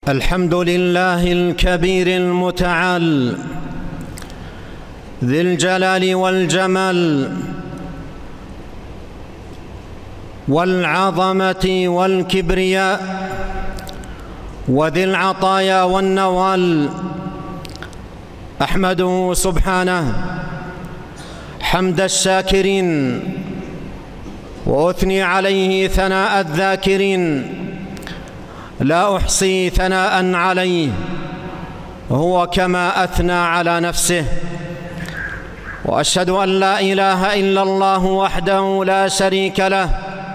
الحمد لله الكبير المتعال ذي الجلال والجمال والعظمة والكبرياء وذي العطايا والنوال. أحمده سبحانه حمد الشاكرين وأثني عليه ثناء الذاكرين، لا أحصي ثناء عليه هو كما أثنى على نفسه. وأشهد أن لا إله إلا الله وحده لا شريك له،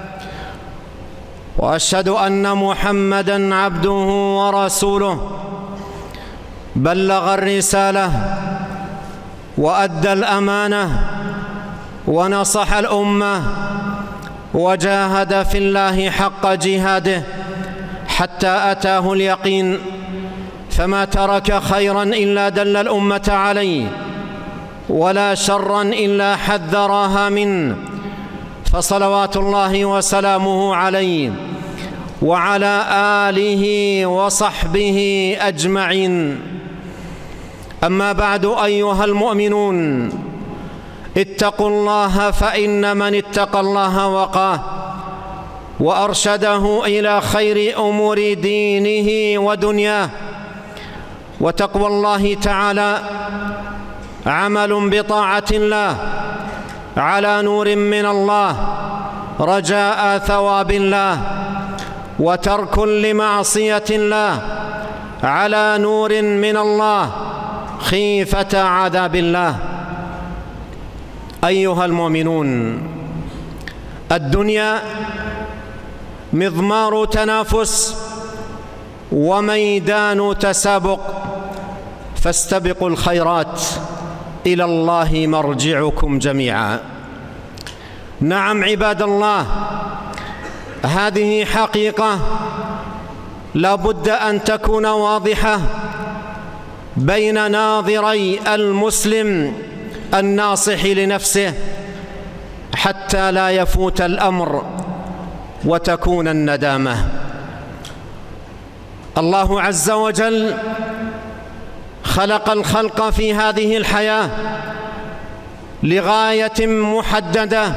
وأشهد أن محمدًا عبده ورسوله، بلغ الرسالة وأدى الأمانة ونصح الأمة وجاهد في الله حق جهاده حتى أتاه اليقين، فما ترك خيرا إلا دل الأمة عليه ولا شرا إلا حذرها منه، فصلوات الله وسلامه عليه وعلى آله وصحبه أجمعين. أما بعد، أيها المؤمنون، اتقوا الله، فإن من اتقى الله وقاه وأرشده إلى خير أمور دينه ودنياه. وتقوى الله تعالى عمل بطاعة الله على نور من الله رجاء ثواب الله، وترك لمعصية الله على نور من الله خيفة عذاب الله. أيها المؤمنون، الدنيا مضمار تنافس وميدان تسابق، فاستبقوا الخيرات، إلى الله مرجعكم جميعا. نعم عباد الله، هذه حقيقة لا بد أن تكون واضحة بين ناظري المسلم الناصح لنفسه، حتى لا يفوت الأمر وتكون الندامة. الله عز وجل خلق الخلق في هذه الحياة لغاية محددة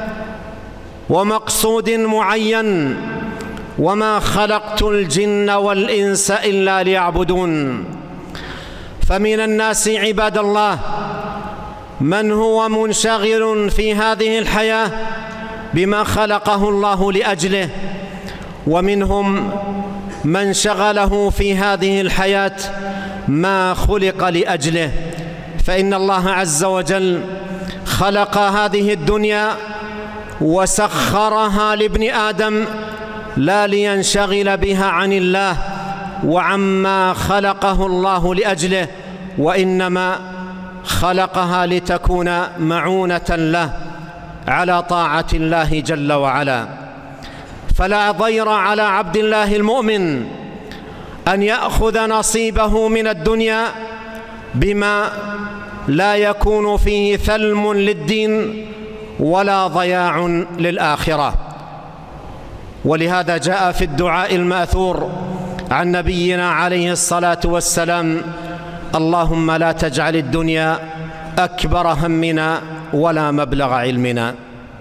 ومقصود معين، وما خلقت الجن والإنس إلا ليعبدون. فمن الناس عباد الله من هو منشغل في هذه الحياة بما خلقه الله لأجله، ومنهم من شغله في هذه الحياة ما خلق لأجله. فإن الله عز وجل خلق هذه الدنيا وسخرها لابن آدم لا لينشغل بها عن الله وعما خلقه الله لأجله، وإنما خلقها لتكون معونة له على طاعة الله جل وعلا. فلا ضير على عبد الله المؤمن أن يأخذ نصيبه من الدنيا بما لا يكون فيه ثلم للدين ولا ضياع للآخرة. ولهذا جاء في الدعاء المأثور عن نبينا عليه الصلاة والسلام: اللهم لا تجعل الدنيا أكبر همنا ولا مبلغ علمنا.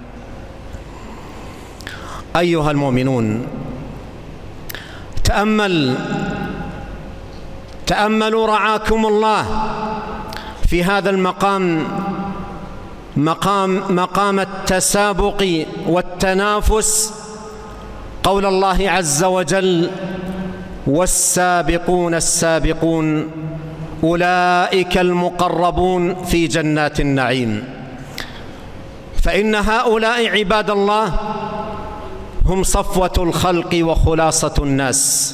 أيها المؤمنون، تأملوا رعاكم الله في هذا المقام، مقام التسابق والتنافس، قول الله عز وجل: والسابقون السابقون أولئك المقربون في جنات النعيم. فإن هؤلاء عباد الله هم صفوة الخلق وخلاصة الناس.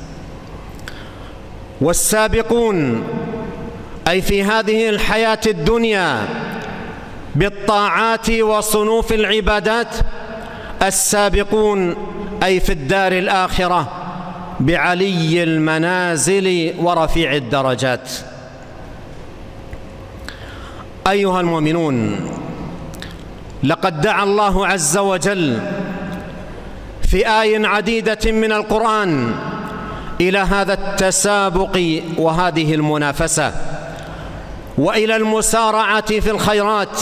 والسابقون أي في هذه الحياة الدنيا بالطاعات وصنوف العبادات، السابقون أي في الدار الآخرة بعلي المنازل ورفيع الدرجات. أيها المؤمنون، لقد دعا الله عز وجل في آي عديدة من القرآن إلى هذا التسابق وهذه المنافسة، وإلى المسارعة في الخيرات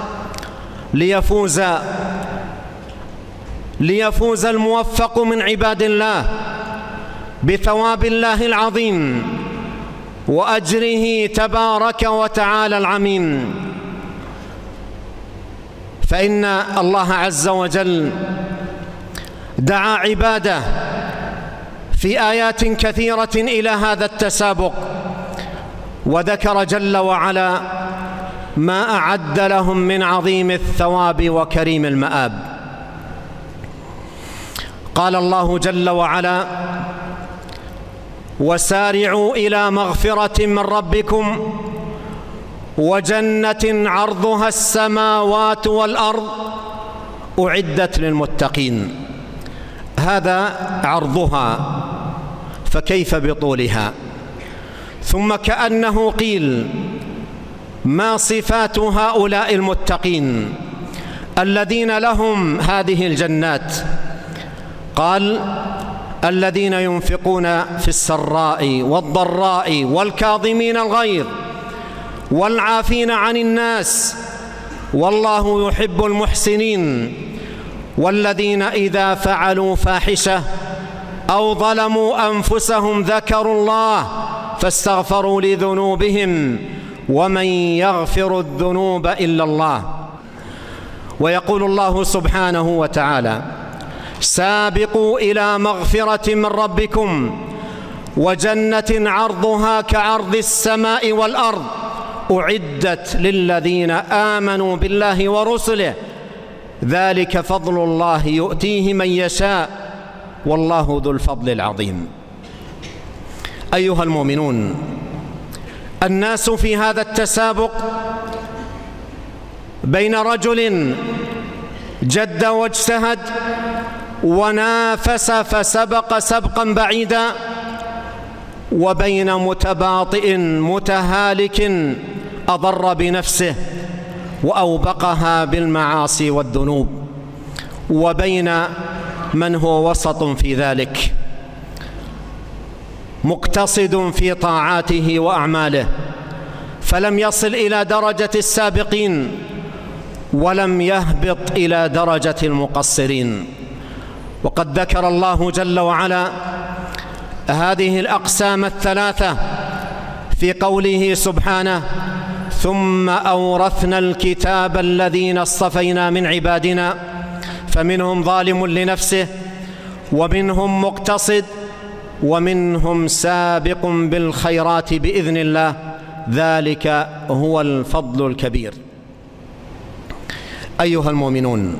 ليفوز الموفق من عباد الله بثواب الله العظيم وأجره تبارك وتعالى العميم. فإن الله عز وجل دعا عباده في آيات كثيرة إلى هذا التسابق، وذكر جل وعلا ما أعد لهم من عظيم الثواب وكريم المآب. قال الله جل وعلا: وسارعوا إلى مغفرة من ربكم وجنة عرضها السماوات والأرض أعدت للمتقين. هذا عرضها، فكيف بطولها؟ ثم كأنه قيل: ما صفات هؤلاء المتقين الذين لهم هذه الجنات؟ قال: الذين ينفقون في السراء والضراء والكاظمين الغيظ والعافين عن الناس والله يحب المحسنين، والذين إذا فعلوا فاحشة أو ظلموا أنفسهم ذكروا الله فاستغفروا لذنوبهم ومن يغفر الذنوب إلا الله. ويقول الله سبحانه وتعالى: سابقوا إلى مغفرة من ربكم وجنة عرضها كعرض السماء والأرض أعدت للذين آمنوا بالله ورسله ذلك فضل الله يؤتيه من يشاء والله ذو الفضل العظيم. أيها المؤمنون، الناس في هذا التسابق بين رجل جد واجتهد ونافس فسبق سبقا بعيدا، وبين متباطئ متهالك أضر بنفسه وأوبقها بالمعاصي والذنوب، وبين من هو وسط في ذلك مقتصد في طاعاته وأعماله، فلم يصل إلى درجة السابقين ولم يهبط إلى درجة المقصرين. وقد ذكر الله جل وعلا هذه الأقسام الثلاثة في قوله سبحانه: ثم أورثنا الكتاب الذين اصطفينا من عبادنا فمنهم ظالم لنفسه ومنهم مقتصد ومنهم سابق بالخيرات بإذن الله ذلك هو الفضل الكبير. أيها المؤمنون،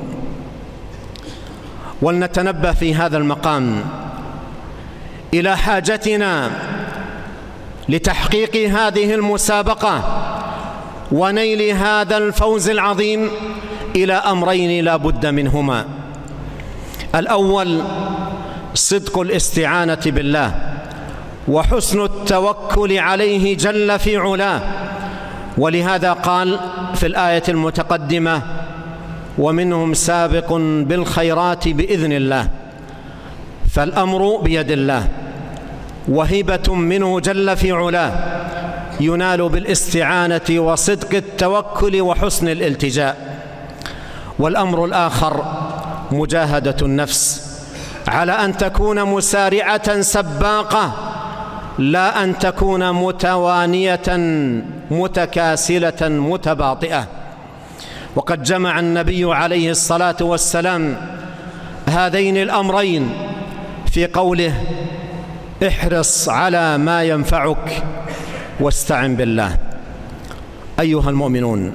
ولنتنبه في هذا المقام إلى حاجتنا لتحقيق هذه المسابقة ونيل هذا الفوز العظيم إلى أمرين لا بد منهما. الأول صدق الاستعانة بالله وحسن التوكل عليه جل في علاه، ولهذا قال في الآية المتقدمة: ومنهم سابق بالخيرات بإذن الله. فالأمر بيد الله، وهبة منه جل في علاه ينال بالاستعانة وصدق التوكل وحسن الالتجاء. والأمر الآخر مجاهدة النفس على أن تكون مسارعة سباقة، لا أن تكون متوانية متكاسلة متباطئة. وقد جمع النبي عليه الصلاة والسلام هذين الأمرين في قوله: احرص على ما ينفعك واستعن بالله. أيها المؤمنون،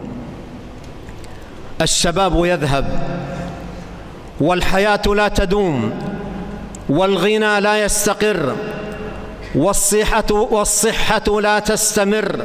الشباب يذهب والحياة لا تدوم والغنى لا يستقر والصحة لا تستمر،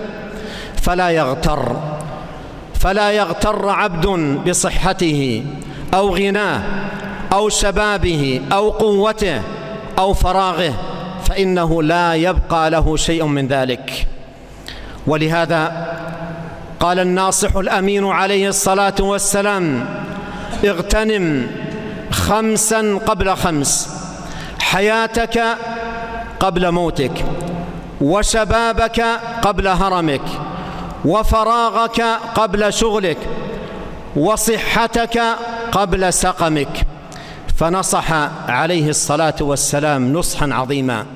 فلا يغتر عبد بصحته أو غناه أو شبابه أو قوته أو فراغه، فإنه لا يبقى له شيء من ذلك. ولهذا قال الناصح الأمين عليه الصلاة والسلام: اغتنم 5 قبل 5، حياتك قبل موتك، وشبابك قبل هرمك، وفراغك قبل شغلك، وصحتك قبل سقمك. فنصح عليه الصلاة والسلام نصحا عظيما.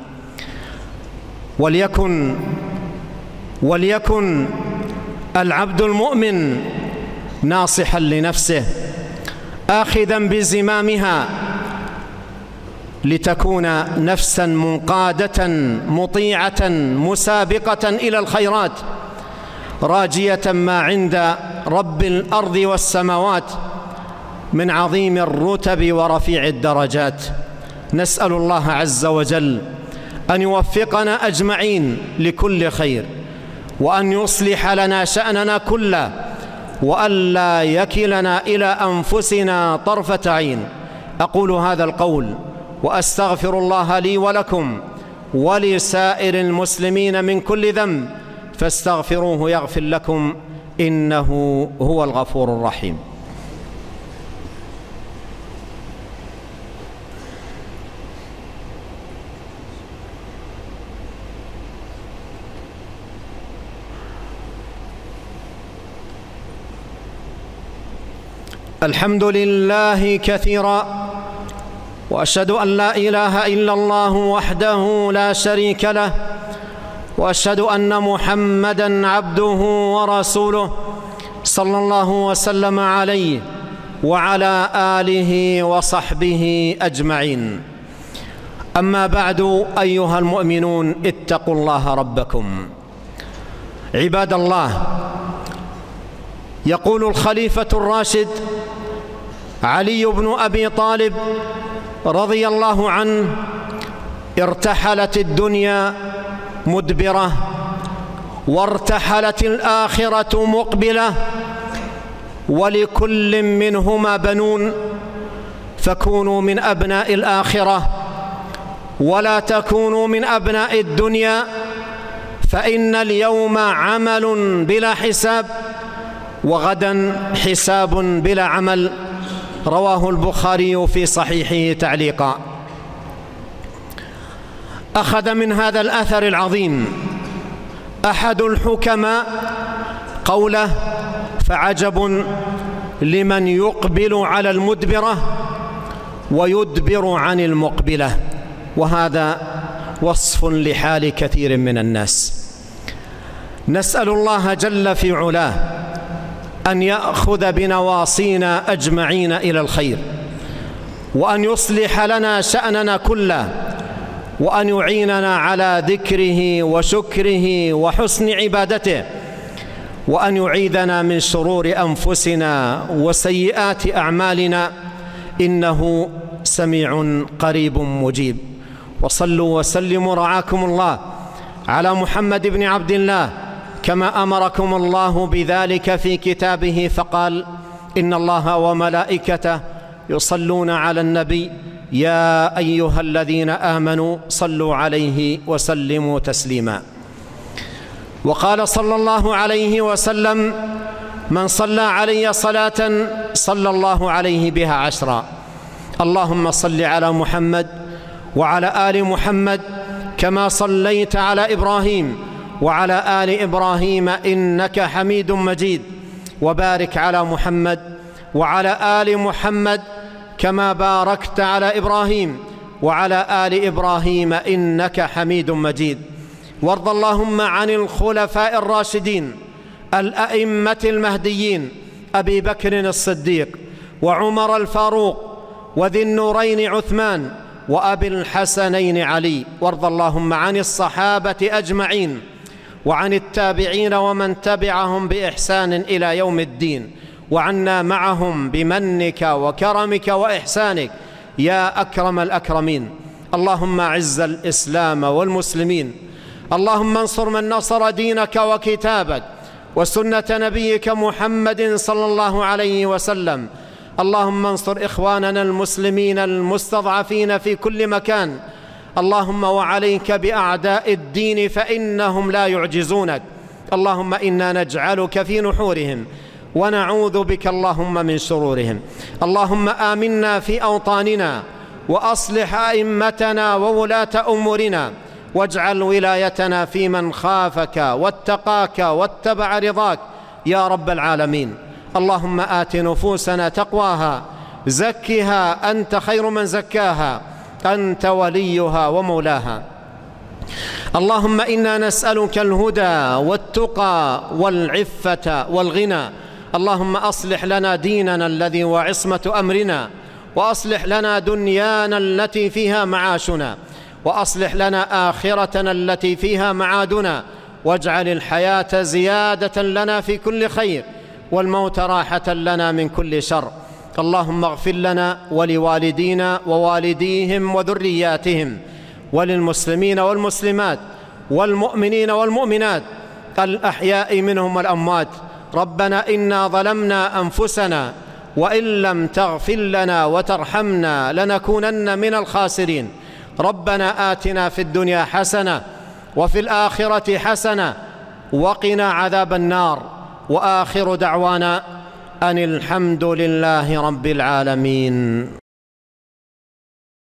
وليكن العبد المؤمن ناصحا لنفسه آخذا بزمامها، لتكون نفسا منقادة مطيعة مسابقة إلى الخيرات، راجية ما عند رب الأرض والسماوات من عظيم الرتب ورفيع الدرجات. نسأل الله عز وجل أن يوفقنا أجمعين لكل خير، وأن يصلح لنا شأننا كله، وأن لا يكلنا إلى أنفسنا طرفة عين. أقول هذا القول وأستغفر الله لي ولكم ولسائر المسلمين من كل ذنب، فاستغفروه يغفر لكم، إنه هو الغفور الرحيم. الحمد لله كثيرا، وأشهد أن لا إله إلا الله وحده لا شريك له، وأشهد أن محمدًا عبده ورسوله صلى الله وسلم عليه وعلى آله وصحبه أجمعين. أما بعد، أيها المؤمنون، اتقوا الله ربكم. عباد الله، يقول الخليفة الراشد علي بن أبي طالب رضي الله عنه: ارتحلت الدنيا مدبرة، وارتحلت الآخرة مقبلة، ولكل منهما بنون، فكونوا من أبناء الآخرة ولا تكونوا من أبناء الدنيا، فإن اليوم عمل بلا حساب، وغدا حساب بلا عمل. رواه البخاري في صحيحه تعليقا. أخذ من هذا الأثر العظيم أحد الحكماء قوله: فعجب لمن يقبل على المدبرة ويدبر عن المقبلة. وهذا وصف لحال كثير من الناس. نسأل الله جل في علاه أن يأخذ بنواصينا أجمعين إلى الخير، وأن يصلح لنا شأننا كله، وأن يعيننا على ذكره وشكره وحسن عبادته، وأن يعيذنا من شرور أنفسنا وسيئات أعمالنا، إنه سميع قريب مجيب. وصلوا وسلموا رعاكم الله على محمد بن عبد الله، كما أمركم الله بذلك في كتابه، فقال: إن الله وملائكته يصلون على النبي يا أيها الذين آمنوا صلوا عليه وسلموا تسليما. وقال صلى الله عليه وسلم: من صلى علي صلاة صلى الله عليه بها 10. اللهم صل على محمد وعلى آل محمد كما صليت على إبراهيم وعلى آل إبراهيم إنك حميد مجيد، وبارك على محمد وعلى آل محمد كما باركت على إبراهيم وعلى آل إبراهيم إنك حميد مجيد. وارض اللهم عن الخلفاء الراشدين الأئمة المهديين أبي بكر الصديق وعمر الفاروق وذي النورين عثمان وأبي الحسنين علي. وارض اللهم عن الصحابة أجمعين وعن التابعين ومن تبعهم بإحسان إلى يوم الدين، وعنا معهم بمنك وكرمك وإحسانك يا أكرم الأكرمين. اللهم أعز الإسلام والمسلمين، اللهم انصر من نصر دينك وكتابك وسنة نبيك محمد صلى الله عليه وسلم. اللهم انصر إخواننا المسلمين المستضعفين في كل مكان. اللهم وعليك بأعداء الدين فإنهم لا يعجزونك. اللهم إنا نجعلك في نحورهم ونعوذ بك اللهم من شرورهم. اللهم آمنا في أوطاننا، وأصلح أئمتنا وولاة أمورنا، واجعل ولايتنا في من خافك واتقاك واتبع رضاك يا رب العالمين. اللهم آت نفوسنا تقواها، زكها أنت خير من زكاها، أنت وليها ومولاها. اللهم إنا نسألك الهدى والتقى والعفة والغنى. اللهم أصلح لنا ديننا الذي هو عصمة أمرنا، وأصلح لنا دنيانا التي فيها معاشنا، وأصلح لنا آخرتنا التي فيها معادنا، واجعل الحياة زيادة لنا في كل خير، والموت راحة لنا من كل شر. اللهم اغفر لنا ولوالدينا ووالديهم وذرياتهم، وللمسلمين والمسلمات والمؤمنين والمؤمنات الأحياء منهم والأموات. ربنا إنا ظلمنا أنفسنا وإن لم تغفر لنا وترحمنا لنكونن من الخاسرين. ربنا آتنا في الدنيا حسنة وفي الآخرة حسنة وقنا عذاب النار. وآخر دعوانا أن الحمد لله رب العالمين.